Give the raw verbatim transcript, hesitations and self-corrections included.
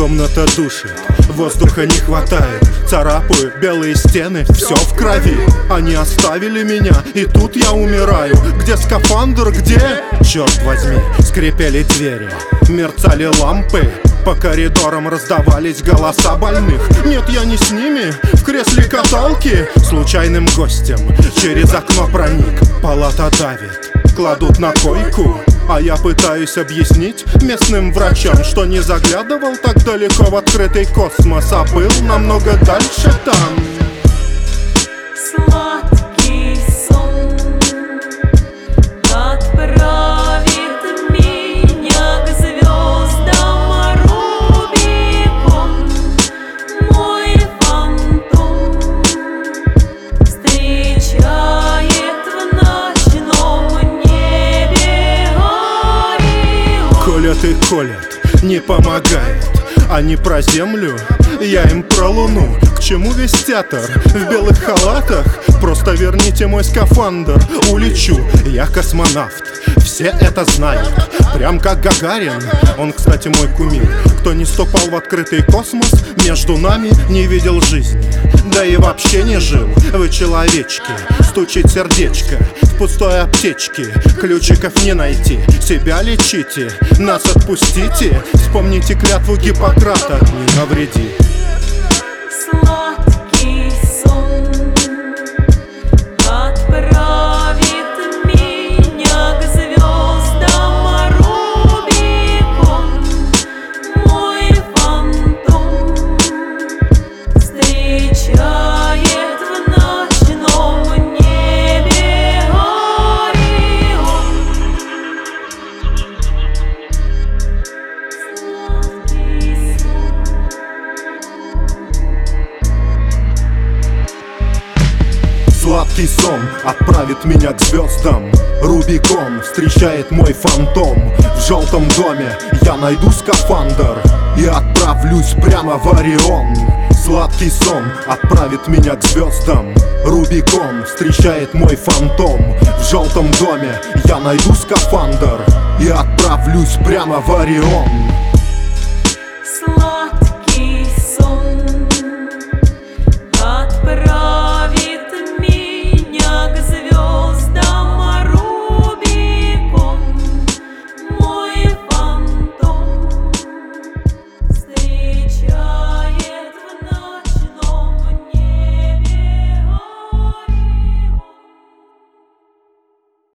Комната душит, воздуха не хватает. Царапаю белые стены, все в крови. Они оставили меня, и тут я умираю. Где скафандр, где? Черт возьми, скрипели двери, мерцали лампы. По коридорам раздавались голоса больных. Нет, я не с ними, в кресле каталки. Случайным гостем через окно проник. Палата давит, кладут на койку. А я пытаюсь объяснить местным врачам, что не заглядывал так далеко в открытый космос, а был намного дальше там. Сладкий сон отправит меня к звездам Рубикон. Мой фантом встречает в ночном небе Орион. Колят и колят, не помогает. Они про землю, я им про луну. К чему весь театр в белых халатах? Просто верните мой скафандр, улечу. Я космонавт, все это знают, прям как Гагарин. Он, кстати, мой кумир. Кто не ступал в открытый космос, между нами не видел жизни. Да и вообще не жил. Вы человечки, стучит сердечко в пустой аптечке. Ключиков не найти, себя лечите, нас отпустите. Вспомните клятву Гиппократа, не навреди. Сладкий сон отправит меня к звездам Рубикон. Мой фантом встречает в ночном небе Орион. Сладкий сон. Сладкий сон отправит меня к звездам. Рубикон встречает мой фантом. В желтом доме я найду скафандр и отправлюсь прямо в Орион. Сладкий сон отправит меня к звездам. Рубикон встречает мой фантом. В желтом доме я найду скафандр и отправлюсь прямо в Орион.